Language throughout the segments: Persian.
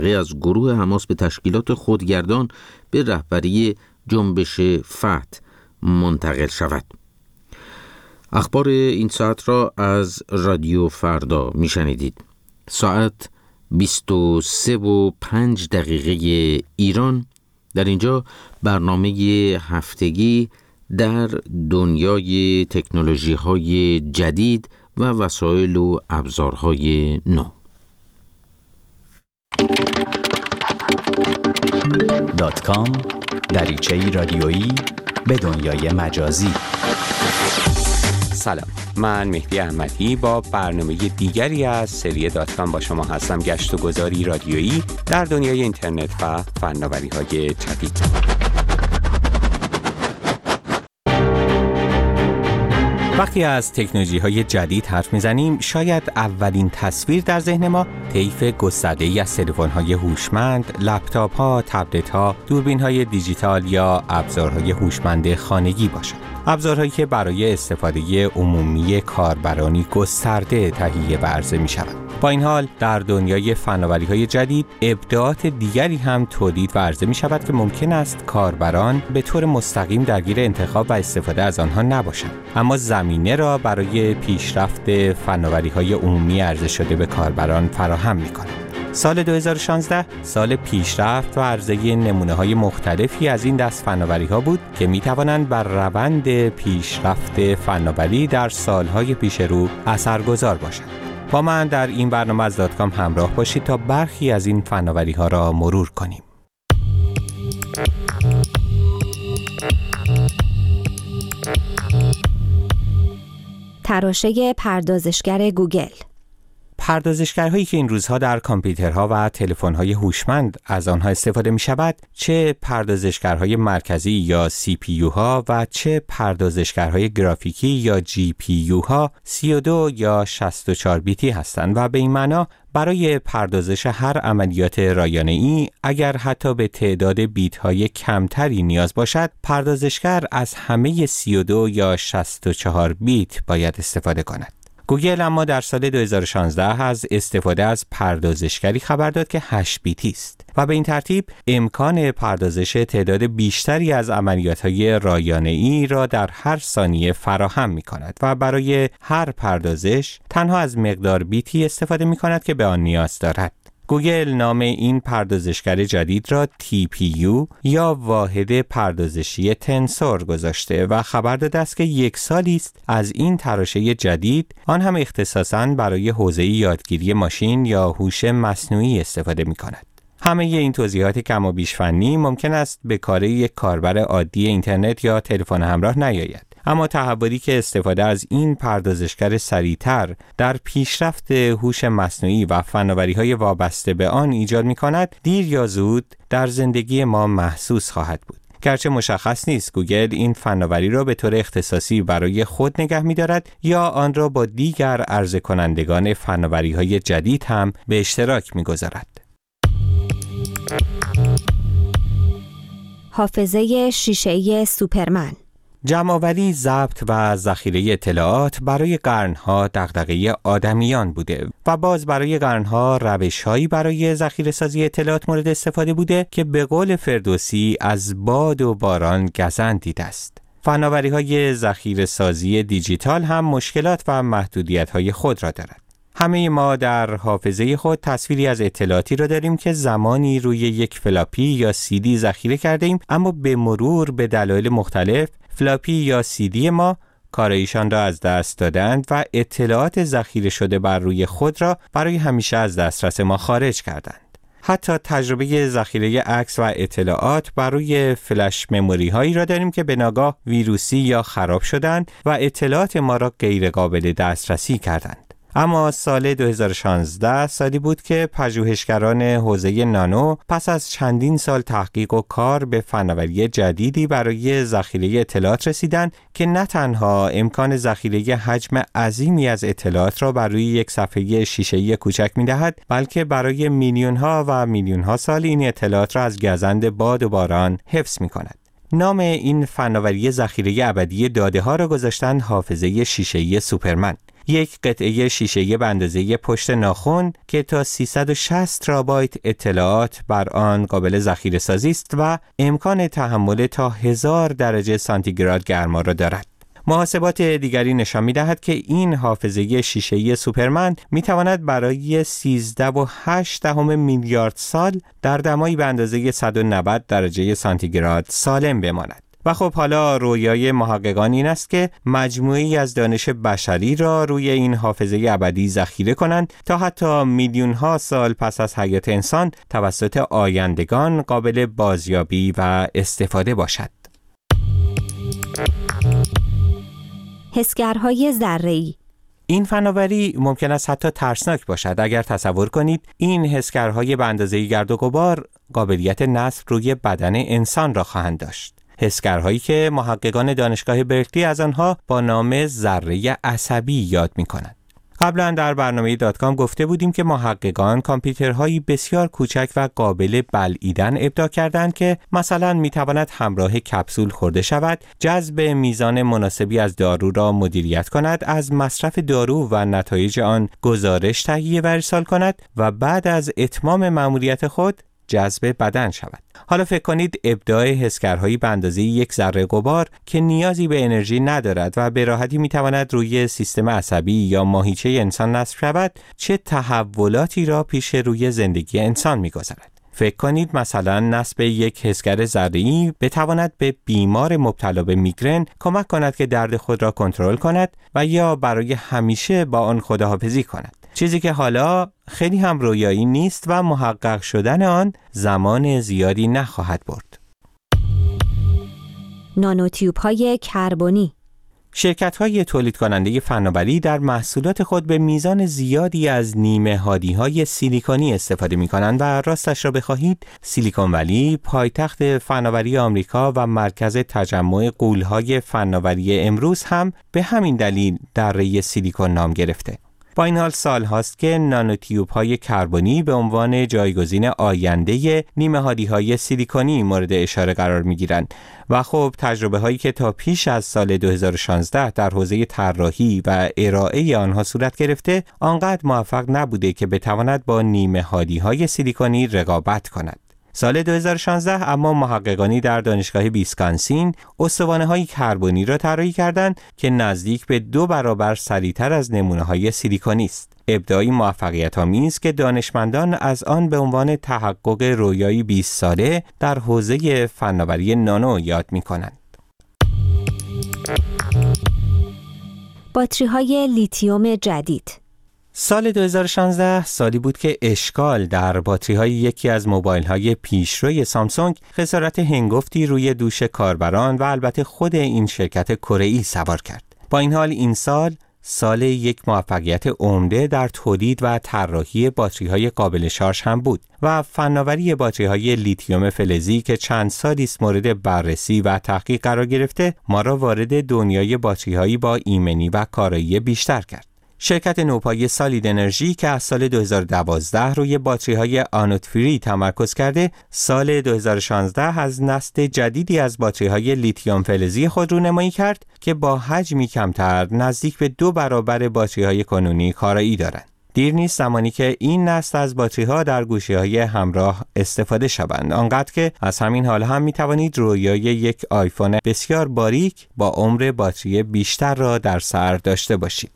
از گروه حماس به تشکیلات خودگردان به رهبری جنبش فتح منتقل شود. اخبار این ساعت را از رادیو فردا میشنیدید. ساعت 23:05 ایران. در اینجا برنامه هفتگی در دنیای تکنولوژی‌های جدید و وسایل و ابزارهای نو. .com دریچه‌ای رادیویی به دنیای مجازی. سلام، من مهدی احمدی با برنامه دیگری از سری .com با شما هستم. گشت و گذاری رادیویی در دنیای اینترنت و فناوری‌های جدید. وقتی از تکنولوژی‌های جدید حرف می‌زنیم، شاید اولین تصویر در ذهن ما طیف گسترده‌ای از تلفن‌های هوشمند، لپتاپ‌ها، تبلت‌ها، دوربین‌های دیجیتال یا ابزارهای هوشمند خانگی باشد. ابزارهایی که برای استفاده عمومی کاربرانی گسترده تهیه و عرضه می‌شوند. با این حال در دنیای فناوری‌های جدید ابداعات دیگری هم تولید و عرضه می‌شود که ممکن است کاربران به طور مستقیم درگیر انتخاب و استفاده از آنها نباشند، اما زمینه را برای پیشرفت فناوری‌های عمومی عرضه شده به کاربران فراهم می‌کند. سال 2016 سال پیشرفت و عرضه نمونه‌های مختلفی از این دست فناوری‌ها بود که می‌توانند بر روند پیشرفت فناوری در سال‌های پیش رو اثرگذار باشند. با من در این برنامه از .com همراه باشید تا برخی از این فناوری‌ها را مرور کنیم. تراشه پردازشگر گوگل. پردازشگرهایی که این روزها در کامپیوترها و تلفن‌های هوشمند از آنها استفاده می‌شود، چه پردازشگرهای مرکزی یا CPU ها و چه پردازشگرهای گرافیکی یا GPU ها 32 یا 64 بیتی هستند و به این معنا برای پردازش هر عملیات رایانه‌ای اگر حتی به تعداد بیت‌های کمتری نیاز باشد، پردازشگر از همه 32 یا 64 بیت باید استفاده کند. گوگل اما در سال 2016 از استفاده از پردازشگری خبر داد که 8 بیتی است و به این ترتیب امکان پردازش تعداد بیشتری از عملیات‌های رایانه‌ای را در هر ثانیه فراهم می‌کند و برای هر پردازش تنها از مقدار بیتی استفاده می‌کند که به آن نیاز دارد. گوگل نام این پردازشگر جدید را TPU یا واحد پردازشی تنسور گذاشته و خبر داده است که 1 سالی است از این تراشه جدید، آن هم اختصاصاً برای حوزه یادگیری ماشین یا هوش مصنوعی استفاده می‌کند. همه این توضیحات کم و بیش فنی ممکن است به کار یک کاربر عادی اینترنت یا تلفن همراه نیاید. اما تحولی که استفاده از این پردازشگر سریعتر در پیشرفت هوش مصنوعی و فناوری‌های وابسته به آن ایجاد می‌کند، دیر یا زود در زندگی ما محسوس خواهد بود. گرچه مشخص نیست گوگل این فناوری را به طور اختصاصی برای خود نگه می‌دارد یا آن را با دیگر عرضه کنندگان فناوری‌های جدید هم به اشتراک می‌گذارد. حافظه شیشه‌ای سوپرمن. جمع‌آوری، ضبط و ذخیره اطلاعات برای قرن‌ها دغدغه آدمیان بوده و باز برای قرن‌ها روش‌هایی برای ذخیره‌سازی اطلاعات مورد استفاده بوده که به قول فردوسی از باد و باران گزند دیده است. فناوری‌های ذخیره‌سازی دیجیتال هم مشکلات و محدودیت‌های خود را دارد. همه ما در حافظه خود تصویری از اطلاعاتی را داریم که زمانی روی یک فلاپی یا CD ذخیره کرده ایم، اما به مرور به دلایل مختلف فلاپی یا CD ما کارایشان را از دست دادند و اطلاعات ذخیره شده بر روی خود را برای همیشه از دسترس ما خارج کردند. حتی تجربه ذخیره عکس و اطلاعات بر روی فلش مموری هایی را داریم که به ناگاه ویروسی یا خراب شدند و اطلاعات ما را غیر قابل دسترسی کردند. اما سال 2016 سالی بود که پژوهشگران حوزه نانو پس از چندین سال تحقیق و کار به فناوری جدیدی برای ذخیره اطلاعات رسیدند که نه تنها امکان ذخیره حجم عظیمی از اطلاعات را بر روی یک صفحه شیشه‌ای کوچک می‌دهد، بلکه برای میلیون‌ها و میلیون‌ها سال این اطلاعات را از گزند باد و باران حفظ می‌کند. نام این فناوری ذخیره ابدی داده‌ها را گذاشتند حافظه شیشه‌ای سوپرمن. یک قطعه شیشه‌ای به اندازه پشت ناخن که تا 360 ترابایت اطلاعات بر آن قابل ذخیره‌سازی است و امکان تحمل تا 1000 درجه سانتیگراد گرما را دارد. محاسبات دیگری نشان می‌دهد که این حافظه شیشه‌ای سوپرمن می‌تواند برای 13.8 میلیارد سال در دمایی به اندازه 190 درجه سانتیگراد سالم بماند. و خب حالا رویای محققان این است که مجموعه‌ای از دانش بشری را روی این حافظه ابدی ذخیره کنند تا حتی میلیون‌ها سال پس از حیات انسان توسط آیندگان قابل بازیابی و استفاده باشد. حسگرهای ذره‌ای. این فناوری ممکن است حتی ترسناک باشد اگر تصور کنید این حسگرهای به اندازه گرد و غبار قابلیت نصب روی بدن انسان را خواهند داشت. حسگرهایی که محققان دانشگاه برکلی از آنها با نام ذره عصبی یاد می‌کنند. قبلا در برنامه .com گفته بودیم که محققان کامپیوترهایی بسیار کوچک و قابل بلعیدن ابداع کردند که مثلا میتواند همراه کپسول خورده شود، جذب میزان مناسبی از دارو را مدیریت کند، از مصرف دارو و نتایج آن گزارش تهیه و ارسال کند و بعد از اتمام مأموریت خود جذب بدن شود. حالا فکر کنید ابداع حسگرهایی به اندازه یک ذره غبار که نیازی به انرژی ندارد و به راحتی میتواند روی سیستم عصبی یا ماهیچه انسان نصب شود چه تحولاتی را پیش روی زندگی انسان میگذارد. فکر کنید مثلا نصب یک حسگر ذره‌ای بتواند به بیمار مبتلا به میگرن کمک کند که درد خود را کنترل کند و یا برای همیشه با آن خداحافظی کند. چیزی که حالا خیلی هم رویایی نیست و محقق شدن آن زمان زیادی نخواهد برد. نانوتیوب‌های کربنی. شرکت‌های تولید کننده فناوری در محصولات خود به میزان زیادی از نیمه هادی‌های سیلیکونی استفاده می‌کنند و راستش را بخواهید سیلیکون ولی پایتخت فناوری آمریکا و مرکز تجمع غول‌های فناوری امروز هم به همین دلیل دره سیلیکون نام گرفته. با این حال سال هاست که نانوتیوب‌های کربنی به عنوان جایگزین آینده نیمه‌هادی‌های سیلیکونی مورد اشاره قرار می‌گیرند و خب تجربه هایی که تا پیش از سال 2016 در حوزه طراحی و ارائه آنها صورت گرفته آنقدر موفق نبوده که بتواند با نیمه‌هادی‌های سیلیکونی رقابت کند. سال 2016 اما محققانی در دانشگاه ویسکانسین استوانه‌های کربنی را طراحی کردند که نزدیک به 2 برابر سریعتر از نمونه‌های سیلیکونی است. ابداعی موفقیت‌آمیز که دانشمندان از آن به عنوان تحقق رویایی 20 ساله در حوزه فناوری نانو یاد می‌کنند. باتری‌های لیتیوم جدید. سال 2016 سالی بود که اشکال در باتری‌های یکی از موبایل‌های پیشروی سامسونگ خسارت هنگفتی روی دوش کاربران و البته خود این شرکت کره‌ای سوار کرد. با این حال این سال یک موفقیت عمده در تولید و طراحی باتری‌های قابل شارژ هم بود و فناوری باتری‌های لیتیوم فلزی که چند سالی است مورد بررسی و تحقیق قرار گرفته ما را وارد دنیای باتری‌هایی با ایمنی و کارایی بیشتر کرد. شرکت نوپای سالید انرژی که از سال 2012 روی باتری‌های آنود فری تمرکز کرده، سال 2016 از نسل جدیدی از باتری‌های لیتیوم فلزی خود رونمایی کرد که با حجمی کمتر نزدیک به 2 برابر باتری‌های کنونی کارایی دارند. دیر نیست زمانی که این نسل از باتری‌ها در گوشی‌های همراه استفاده شوند، آنقدر که از همین حال هم می‌توانید رویای یک آیفون بسیار باریک با عمر باتری بیشتر را در سر داشته باشید.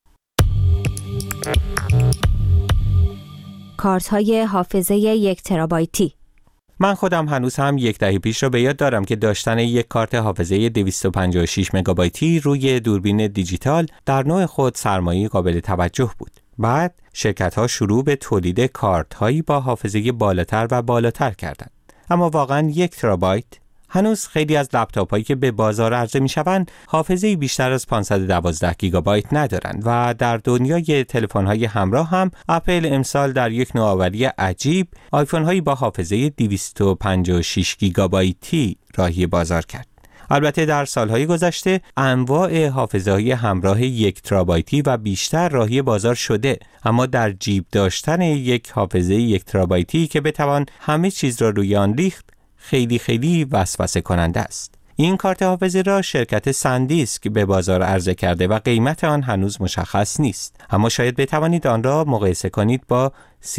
کارت‌های حافظه 1 ترابایتی. من خودم هنوز هم 1 دهه پیش را به یاد دارم که داشتن یک کارت حافظه 256 مگابایتی روی دوربین دیجیتال در نوع خود سرمایه قابل توجه بود. بعد شرکت‌ها شروع به تولید کارت‌هایی با حافظه بالاتر و بالاتر کردند. اما واقعاً 1 ترابایت هنوز خیلی از لپتاپ‌هایی که به بازار عرضه می‌شوند حافظه‌ای بیشتر از 512 گیگابایت ندارند و در دنیای تلفن‌های همراه هم اپل امسال در یک نوآوری عجیب آیفون‌هایی با حافظه 256 گیگابایتی راهی بازار کرد. البته در سالهای گذشته انواع حافظه‌های همراه 1 ترابایتی و بیشتر راهی بازار شده، اما در جیب داشتن یک حافظه 1 ترابایتی که بتوان همه چیز را روی آن ریخت خیلی وسوسه کننده است. این کارت حافظه را شرکت سندیسک به بازار عرضه کرده و قیمت آن هنوز مشخص نیست، اما شاید بتوانید آن را مقایسه کنید با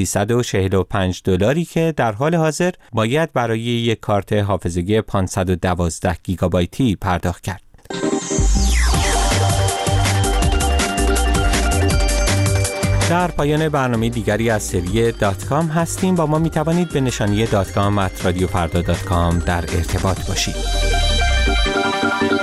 $345 که در حال حاضر باید برای یک کارت حافظگی 512 گیگابایتی پرداخت کرد. در پایان برنامه دیگری از سری .com هستیم. با ما می توانید به نشانی .com@radiofarda.com در ارتباط باشید.